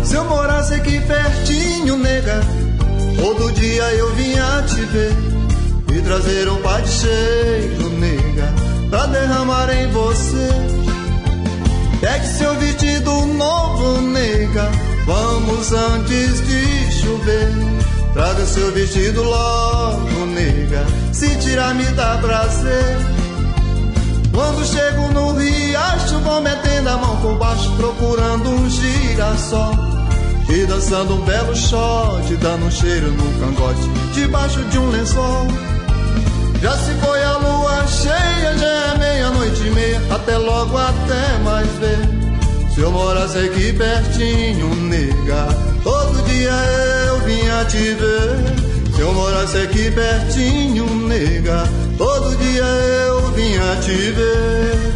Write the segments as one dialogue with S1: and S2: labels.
S1: Se eu morasse aqui pertinho, nega, todo dia eu vinha te ver e trazer um par de cheiro, nega, pra derramar em você. Pegue seu vestido novo, nega, vamos antes de chover. Traga seu vestido logo, nega, se tirar me dá prazer. Quando chego no riacho, vou metendo a mão por baixo, procurando um girassol e dançando um belo shot, dando um cheiro no cangote, debaixo de um lençol. Já se foi a lua cheia, já é meia-noite e meia, até logo, até mais ver. Se eu morasse aqui pertinho, nega, todo dia eu vinha te ver. Se eu morasse aqui pertinho, nega, todo dia eu vinha te ver.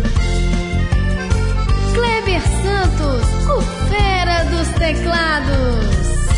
S2: Kleber Santos, o fera dos teclados.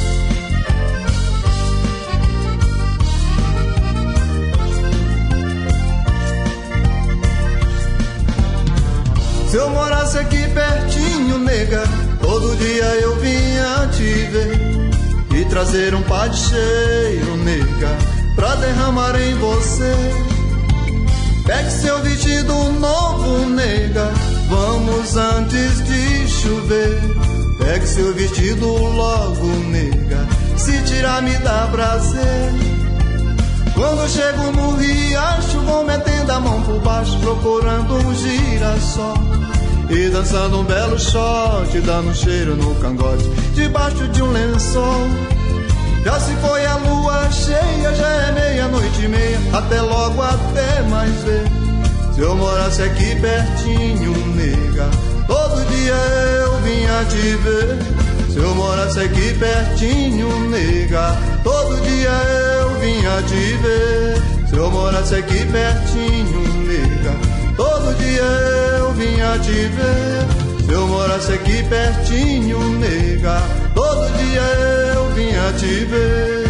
S1: Se eu morasse aqui pertinho, nega, todo dia eu vinha te ver e trazer um par de cheiro, nega, pra derramar em você. Pegue seu vestido novo, nega, vamos antes de chover. Pegue seu vestido logo, nega, se tirar me dá prazer. Quando chego no riacho, vou metendo a mão por baixo, procurando um girassol e dançando um belo shot, dando um cheiro no cangote, debaixo de um lençol. Já se foi a lua cheia, já é meia-noite e meia, até logo, até mais ver. Se eu morasse aqui pertinho, nega, todo dia eu vinha te ver. Se eu morasse aqui pertinho, nega, todo dia eu vinha te ver. Se eu morasse aqui pertinho, nega, todo dia eu vinha te ver. Se eu morasse aqui pertinho, nega, todo dia eu vinha te ver.